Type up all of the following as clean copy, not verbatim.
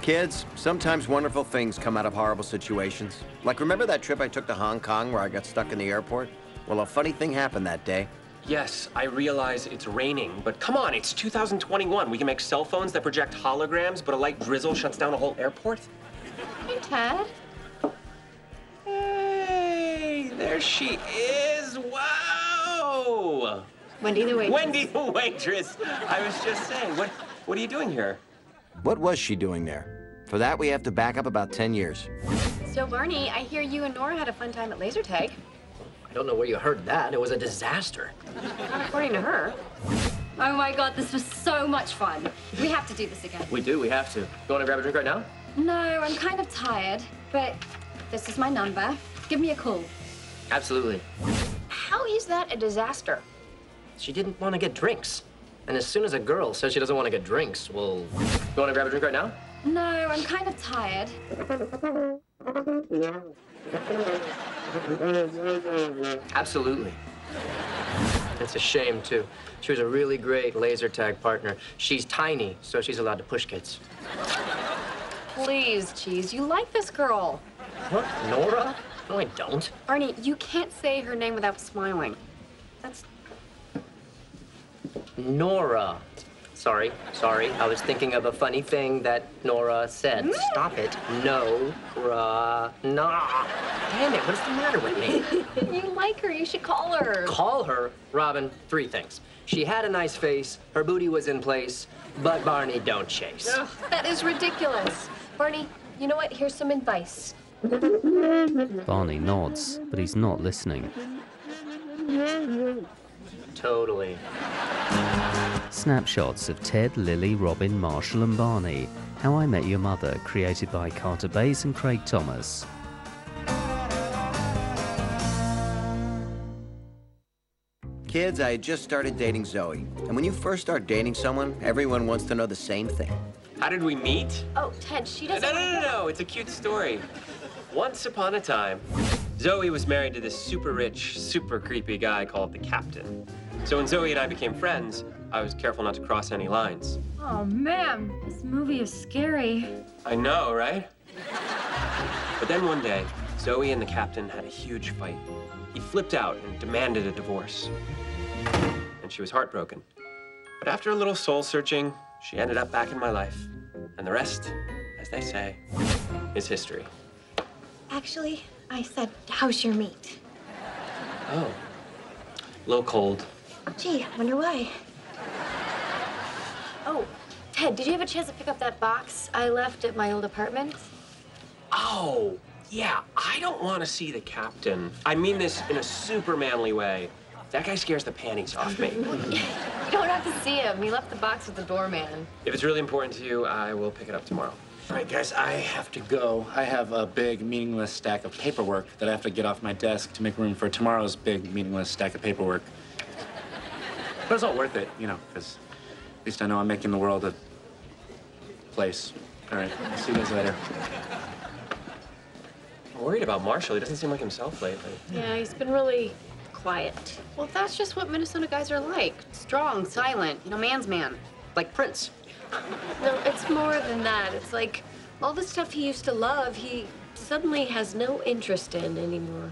Kids, sometimes wonderful things come out of horrible situations. Like, remember that trip I took to Hong Kong where I got stuck in the airport? Well, a funny thing happened that day. Yes, I realize it's raining, but come on, it's 2021. We can make cell phones that project holograms, but a light drizzle shuts down a whole airport? Hey, Ted. Hey, there she is. Wow! Wendy the waitress. Wendy the waitress. I was just saying, what are you doing here? What was she doing there? For that, we have to back up about 10 years. So, Barney, I hear you and Nora had a fun time at laser tag. I don't know where you heard that. It was a disaster. Not according to her. Oh my God, this was so much fun. We have to do this again. We do, we have to. You want to grab a drink right now? No, I'm kind of tired, but this is my number. Give me a call. Absolutely. How is that a disaster? She didn't want to get drinks. And as soon as a girl says she doesn't want to get drinks, well, you want to grab a drink right now? No, I'm kind of tired. Absolutely. It's a shame, too. She was a really great laser tag partner. She's tiny, so she's allowed to push kids. Please, Cheese, you like this girl. What? Nora? No, I don't. Barney, you can't say her name without smiling. That's... Nora. Sorry. I was thinking of a funny thing that Nora said. Stop it. Nora. Nah. Damn it, what's the matter with me? You like her, you should call her. Call her? Robin, 3 things. She had a nice face, her booty was in place, but Barney don't chase. Ugh, that is ridiculous. Barney, you know what? Here's some advice. Barney nods, but he's not listening. Totally. Snapshots of Ted, Lily, Robin, Marshall and Barney. How I Met Your Mother, created by Carter Bays and Craig Thomas. Kids, I had just started dating Zoe. And when you first start dating someone, everyone wants to know the same thing. How did we meet? Oh, Ted, she doesn't... No. It's a cute story. Once upon a time, Zoe was married to this super rich, super creepy guy called the Captain. So when Zoe and I became friends, I was careful not to cross any lines. Oh man, this movie is scary. I know, right? But then one day, Zoe and the Captain had a huge fight. He flipped out and demanded a divorce. And she was heartbroken. But after a little soul searching, she ended up back in my life. And the rest, as they say, is history. Actually, I said, how's your meat? Oh, a little cold. Gee, I wonder why. Oh, Ted, did you have a chance to pick up that box I left at my old apartment? Oh, yeah, I don't want to see the Captain. I mean this in a super manly way. That guy scares the panties off me. You don't have to see him. He left the box with the doorman. If it's really important to you, I will pick it up tomorrow. All right, guys, I have to go. I have a big, meaningless stack of paperwork that I have to get off my desk to make room for tomorrow's big, meaningless stack of paperwork. But it's all worth it, you know, because at least I know I'm making the world a place. All right, I'll see you guys later. I'm worried about Marshall. He doesn't seem like himself lately. Yeah, he's been really quiet. Well, that's just what Minnesota guys are like. Strong, silent, you know, man's man. Like Prince. No, it's more than that. It's like all the stuff he used to love, he suddenly has no interest in anymore.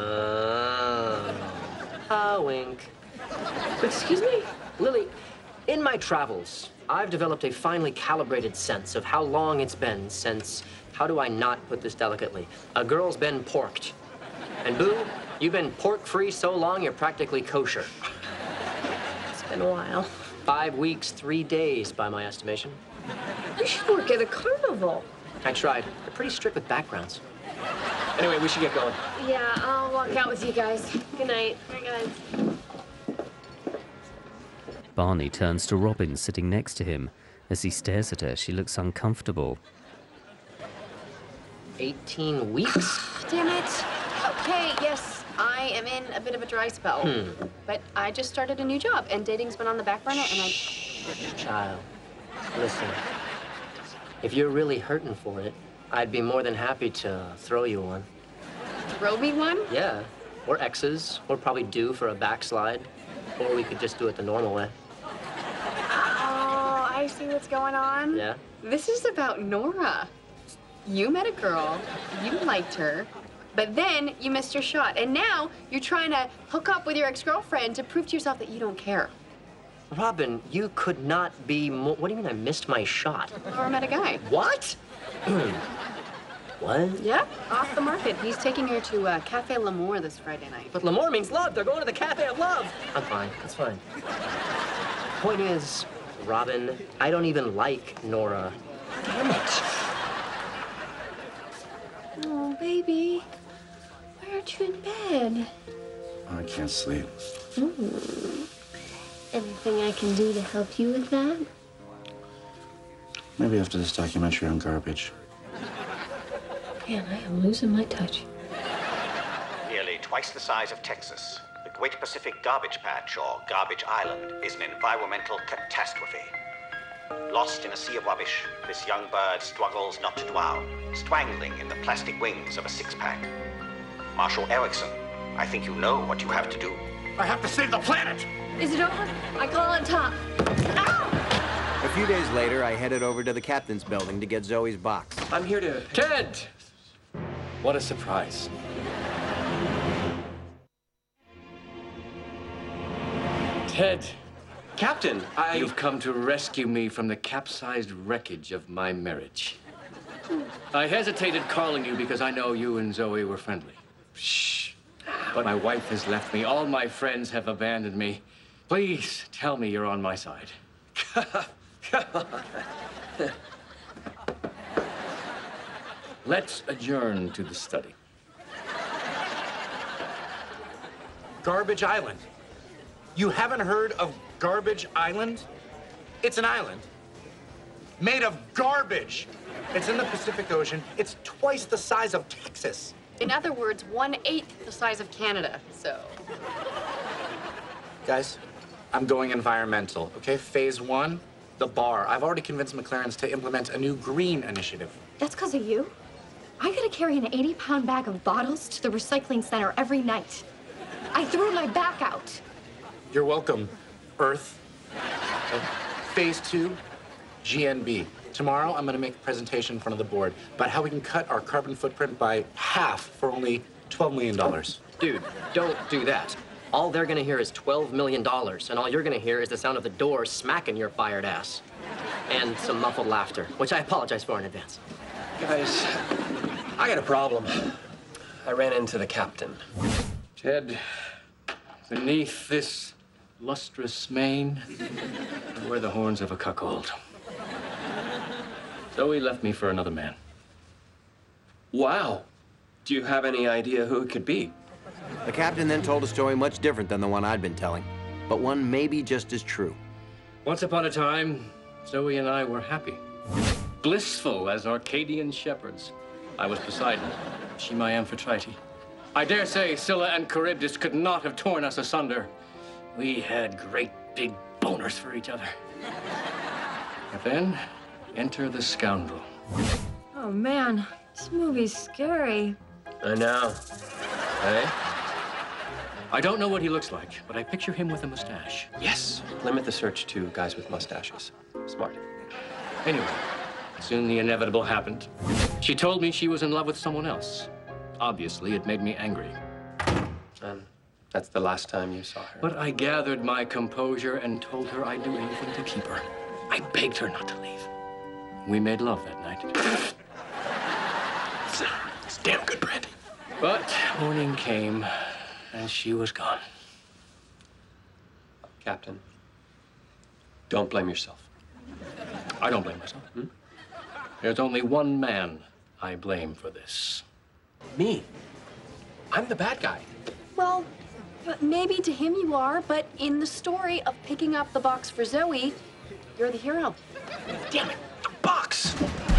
Wink. Excuse me? Lily, in my travels, I've developed a finely calibrated sense of how long it's been since, how do I not put this delicately, a girl's been porked. And Boo, you've been pork-free so long you're practically kosher. It's been a while. 5 weeks, 3 days, by my estimation. You should work at a carnival. I tried. They're pretty strict with backgrounds. Anyway, we should get going. Yeah, I'll walk out with you guys. Good night. Bye, guys. Barney turns to Robin sitting next to him. As he stares at her, she looks uncomfortable. 18 weeks? Damn it. Okay, yes, I am in a bit of a dry spell. But I just started a new job, and dating's been on the back burner, and Child, listen. If you're really hurting for it, I'd be more than happy to throw you one. Throw me one? Yeah. We're exes. We're probably due for a backslide. Or we could just do it the normal way. Oh, I see what's going on? Yeah? This is about Nora. You met a girl, you liked her, but then you missed your shot. And now you're trying to hook up with your ex-girlfriend to prove to yourself that you don't care. Robin, you could not be more... What do you mean I missed my shot? Nora met a guy. What? What? Yep, off the market. He's taking her to Cafe L'Amour this Friday night. But L'Amour means love. They're going to the Cafe of Love. I'm fine. That's fine. Point is, Robin, I don't even like Nora. Damn it. Oh, baby. Why aren't you in bed? Oh, I can't sleep. Anything I can do to help you with that? Maybe after this documentary on garbage. Man, I am losing my touch. Nearly twice the size of Texas, the Great Pacific Garbage Patch, or Garbage Island, is an environmental catastrophe. Lost in a sea of rubbish, this young bird struggles not to drown, strangling in the plastic wings of a six-pack. Marshall Erickson, I think you know what you have to do. I have to save the planet! Is it over? I call on top. A few days later, I headed over to the captain's building to get Zoe's box. I'm here to... Ted! What a surprise. Ted, Captain, you've come to rescue me from the capsized wreckage of my marriage. I hesitated calling you because I know you and Zoe were friendly. Shh. But my wife has left me. All my friends have abandoned me. Please tell me you're on my side. Let's adjourn to the study. Garbage Island. You haven't heard of Garbage Island? It's an island made of garbage. It's in the Pacific Ocean. It's twice the size of Texas. In other words, 1/8 the size of Canada, so. Guys, I'm going environmental, okay? Phase 1, the bar. I've already convinced McLaren's to implement a new green initiative. That's because of you? I gotta carry an 80-pound bag of bottles to the recycling center every night. I threw my back out. You're welcome, Earth. Okay. Phase 2, GNB. Tomorrow, I'm gonna make a presentation in front of the board about how we can cut our carbon footprint by half for only $12 million. Dude, don't do that. All they're gonna hear is $12 million, and all you're gonna hear is the sound of the door smacking your fired ass. And some muffled laughter, which I apologize for in advance. Guys, I got a problem. I ran into the captain. Ted, beneath this lustrous mane, were the horns of a cuckold. Zoe left me for another man. Wow. Do you have any idea who it could be? The captain then told a story much different than the one I'd been telling, but one maybe just as true. Once upon a time, Zoe and I were happy. Blissful as Arcadian shepherds. I was Poseidon, she my Amphitrite. I dare say Scylla and Charybdis could not have torn us asunder. We had great big boners for each other. But then, enter the scoundrel. Oh, man. This movie's scary. I know. Hey? I don't know what he looks like, but I picture him with a mustache. Yes. Limit the search to guys with mustaches. Smart. Anyway, soon the inevitable happened. She told me she was in love with someone else. Obviously, it made me angry. And that's the last time you saw her. But I gathered my composure and told her I'd do anything to keep her. I begged her not to leave. We made love that night. It's damn good brandy. But morning came, and she was gone. Captain, don't blame yourself. I don't blame myself. There's only one man I blame for this. Me. I'm the bad guy. Well, maybe to him you are, but in the story of picking up the box for Zoe, you're the hero. Damn it. The box!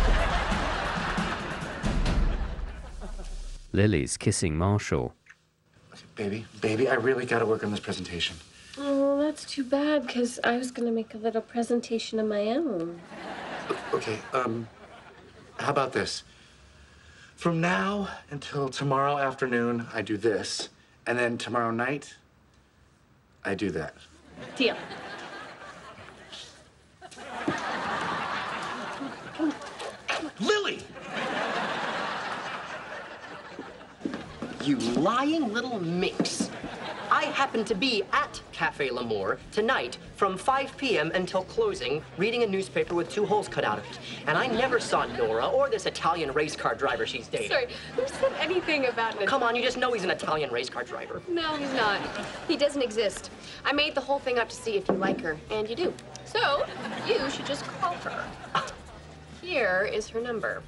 Lily's kissing Marshall. Baby, I really gotta work on this presentation. Oh, that's too bad, because I was going to make a little presentation of my own. Okay, how about this? From now until tomorrow afternoon, I do this, and then tomorrow night, I do that. Deal. You lying little minx. I happen to be at Cafe L'Amour tonight from 5 p.m. until closing, reading a newspaper with 2 holes cut out of it. And I never saw Nora or this Italian race car driver she's dating. Sorry, who said anything about it? Come on, you just know he's an Italian race car driver. No, he's not. He doesn't exist. I made the whole thing up to see if you like her, and you do. So, you should just call her. Here is her number.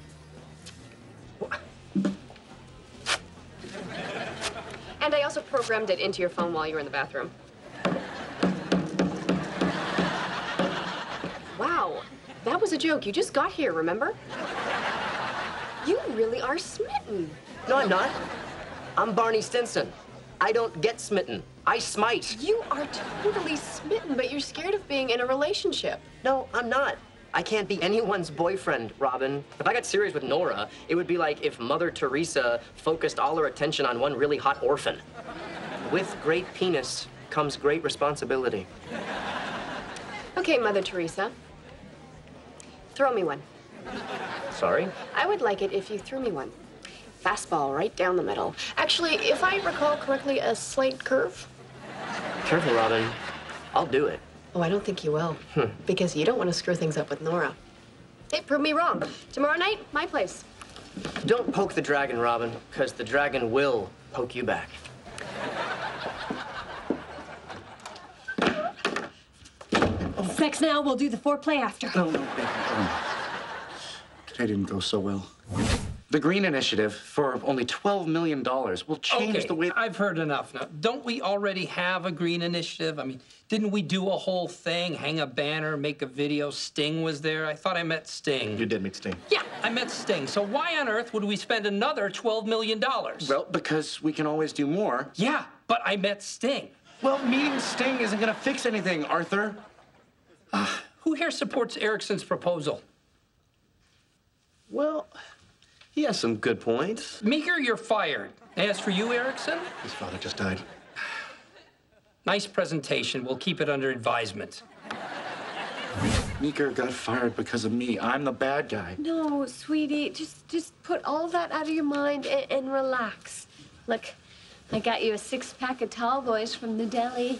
And I also programmed it into your phone while you were in the bathroom. Wow, that was a joke. You just got here, remember? You really are smitten. No, I'm not. I'm Barney Stinson. I don't get smitten. I smite. You are totally smitten, but you're scared of being in a relationship. No, I'm not. I can't be anyone's boyfriend, Robin. If I got serious with Nora, it would be like if Mother Teresa focused all her attention on one really hot orphan. With great penis comes great responsibility. Okay, Mother Teresa. Throw me one. Sorry? I would like it if you threw me one. Fastball right down the middle. Actually, if I recall correctly, a slight curve. Careful, Robin. I'll do it. Oh, I don't think you will. Because you don't want to screw things up with Nora. Hey, prove me wrong. Tomorrow night, my place. Don't poke the dragon, Robin, because the dragon will poke you back. Sex now, we'll do the foreplay after. No, baby. Today didn't go so well. The Green Initiative, for only $12 million, will change the way... I've heard enough now. Don't we already have a Green Initiative? I mean, didn't we do a whole thing, hang a banner, make a video? Sting was there. I thought I met Sting. You did meet Sting. Yeah, I met Sting. So why on earth would we spend another $12 million? Well, because we can always do more. Yeah, but I met Sting. Well, meeting Sting isn't gonna fix anything, Arthur. Who here supports Ericsson's proposal? Well, he has some good points. Meeker, you're fired. As for you, Erickson? His father just died. Nice presentation. We'll keep it under advisement. Meeker got fired because of me. I'm the bad guy. No, sweetie, just put all that out of your mind and relax. Look, I got you a 6-pack of tall boys from the deli.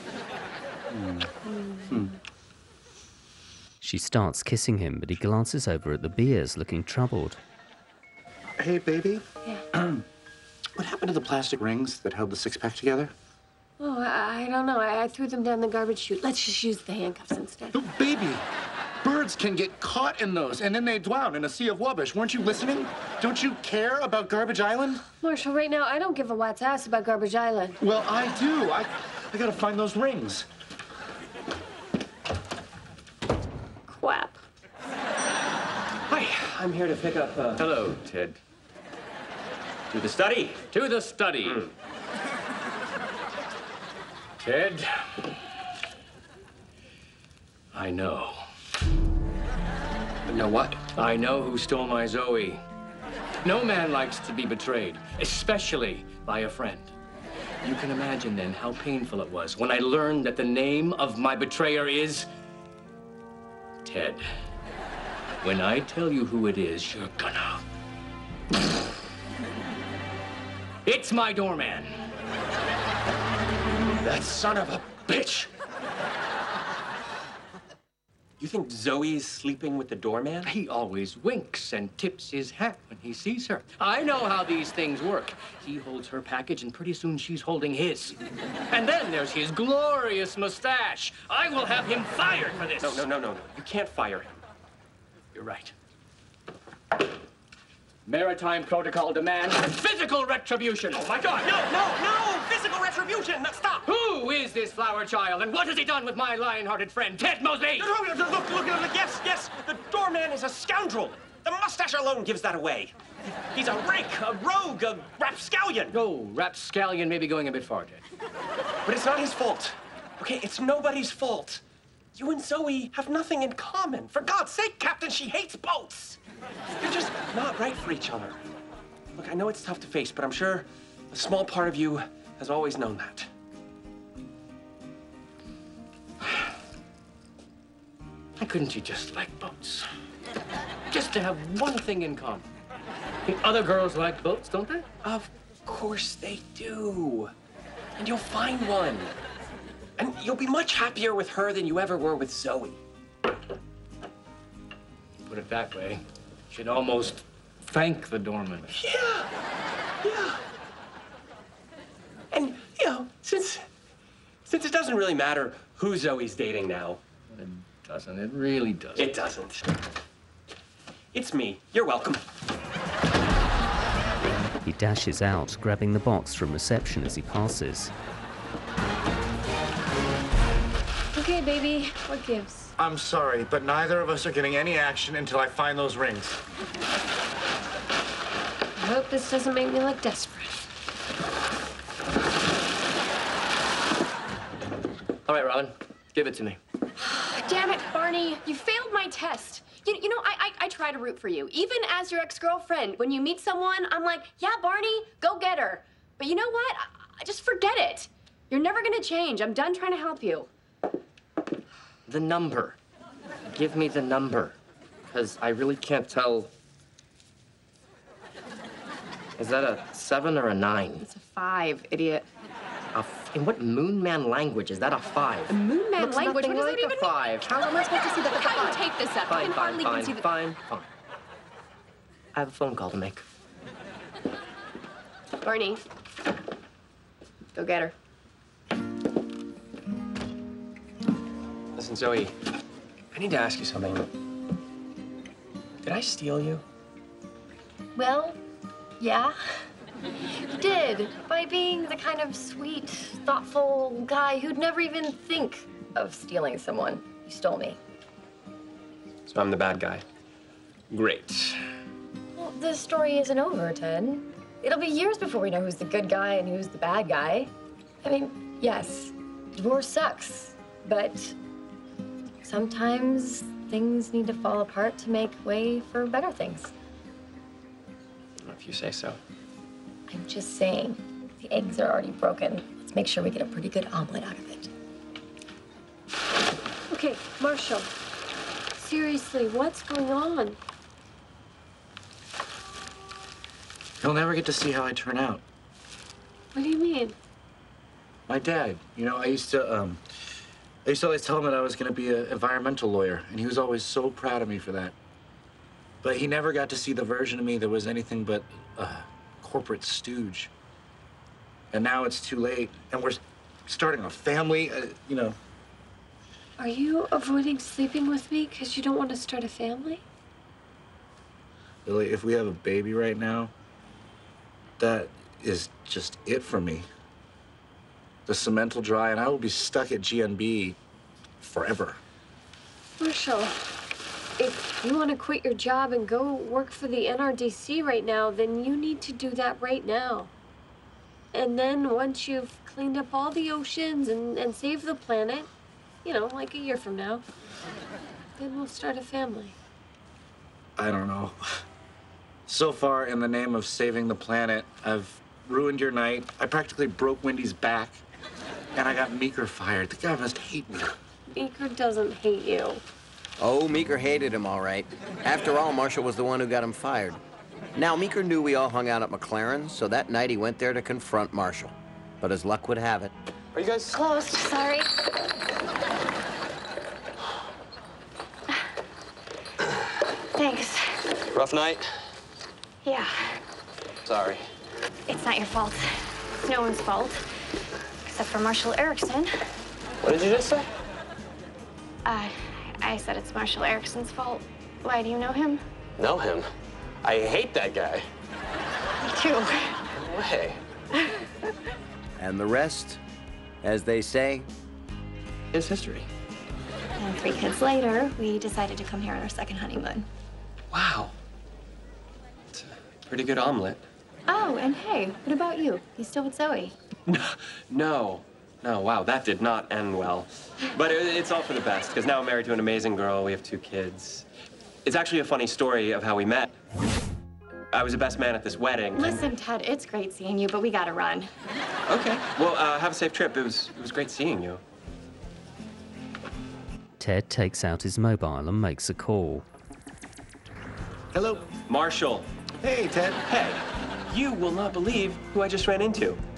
She starts kissing him, but he glances over at the beers, looking troubled. Hey, baby. Yeah. What happened to the plastic rings that held the 6-pack together? Oh, I don't know. I threw them down the garbage chute. Let's just use the handcuffs instead. No, baby. Birds can get caught in those, and then they drown in a sea of rubbish. Weren't you listening? Don't you care about Garbage Island? Marshall, right now, I don't give a rat's ass about Garbage Island. Well, I do. I gotta find those rings. Quap. Hi, I'm here to pick up, Hello, Ted. to the study. To the study. Ted, I know. Know what? I know who stole my Zoe. No man likes to be betrayed, especially by a friend. You can imagine then how painful it was when I learned that the name of my betrayer is Ted. When I tell you who it is, you're gonna... It's my doorman. That son of a bitch! You think Zoe's sleeping with the doorman? He always winks and tips his hat when he sees her. I know how these things work. He holds her package, and pretty soon she's holding his. And then there's his glorious mustache. I will have him fired for this. No. You can't fire him. You're right. Maritime protocol demands physical retribution. Oh, my God! No! Physical retribution! No, stop! Who is this flower child, and what has he done with my lion-hearted friend, Ted Mosby? Look, yes, the doorman is a scoundrel. The mustache alone gives that away. He's a rake, a rogue, a rapscallion. Oh, rapscallion may be going a bit far, Ted. But it's not his fault. Okay, it's nobody's fault. You and Zoe have nothing in common. For God's sake, Captain, she hates boats. You're just not right for each other. Look, I know it's tough to face, but I'm sure a small part of you has always known that. Why couldn't you just like boats? Just to have one thing in common. I mean, other girls like boats, don't they? Of Of course they do. And you'll find one. And you'll be much happier with her than you ever were with Zoe. Put it that way, you should almost thank the doorman. Yeah. And, you know, since it doesn't really matter who Zoe's dating now. It doesn't. It really doesn't. It doesn't. It's me. You're welcome. He dashes out, grabbing the box from reception as he passes. Okay, baby, what gives? I'm sorry, but neither of us are getting any action until I find those rings. I hope this doesn't make me look desperate. All right, Robin, give it to me. Damn it, Barney. You failed my test. You know, I try to root for you. Even as your ex-girlfriend, when you meet someone, I'm like, yeah, Barney, go get her. But you know what? I just forget it. You're never gonna change. I'm done trying to help you. The number. Give me the number. Because I really can't tell. Is that a 7 or a 9? It's a 5, idiot. In what Moon Man language is that a 5? Moon Man Looks language? nothing What does like that even a 5. How am I supposed to see that that's a 5? How do you take this up? I can hardly even see the... Fine. I have a phone call to make. Barney, go get her. Listen, Zoe, I need to ask you something. Did I steal you? Well, yeah. You did, by being the kind of sweet, thoughtful guy who'd never even think of stealing someone. You stole me. So I'm the bad guy. Great. Well, this story isn't over, Ted. It'll be years before we know who's the good guy and who's the bad guy. I mean, yes, divorce sucks, but sometimes things need to fall apart to make way for better things. If you say so. I'm just saying, the eggs are already broken. Let's make sure we get a pretty good omelet out of it. Okay, Marshall. Seriously, what's going on? You'll never get to see how I turn out. What do you mean? My dad, you know, I used to always tell him that I was going to be an environmental lawyer, and he was always so proud of me for that. But he never got to see the version of me that was anything but a corporate stooge. And now it's too late, and we're starting a family, you know. Are you avoiding sleeping with me because you don't want to start a family? Lily, if we have a baby right now, that is just it for me. The cement will dry, and I will be stuck at GNB forever. Marshall, if you want to quit your job and go work for the NRDC right now, then you need to do that right now. And then once you've cleaned up all the oceans and saved the planet, you know, like a year from now, then we'll start a family. I don't know. So far, in the name of saving the planet, I've ruined your night. I practically broke Wendy's back, and I got Meeker fired. The guy must hate me. Meeker doesn't hate you. Oh, Meeker hated him, all right. After all, Marshall was the one who got him fired. Now, Meeker knew we all hung out at McLaren's, so that night he went there to confront Marshall. But as luck would have it... Are you guys... Closed, sorry. Thanks. Rough night? Yeah, Sorry. it's not your fault. It's no one's fault, except for Marshall Erickson. What did you just say? I said it's Marshall Erickson's fault. Why, do you know him? Know him? I hate that guy. Me too. No way. And the rest, as they say, is history. And 3 kids later, we decided to come here on our second honeymoon. Wow. It's a pretty good omelet. Oh, and hey, what about you? You still with Zoe? No, wow, that did not end well. But it's all for the best, because now I'm married to an amazing girl. We have 2 kids. It's actually a funny story of how we met. I was the best man at this wedding. Listen, Ted, it's great seeing you, but we gotta run. Okay. Well, have a safe trip. It was great seeing you. Ted takes out his mobile and makes a call. Hello. Marshall. Hey, Ted. Hey. You will not believe who I just ran into.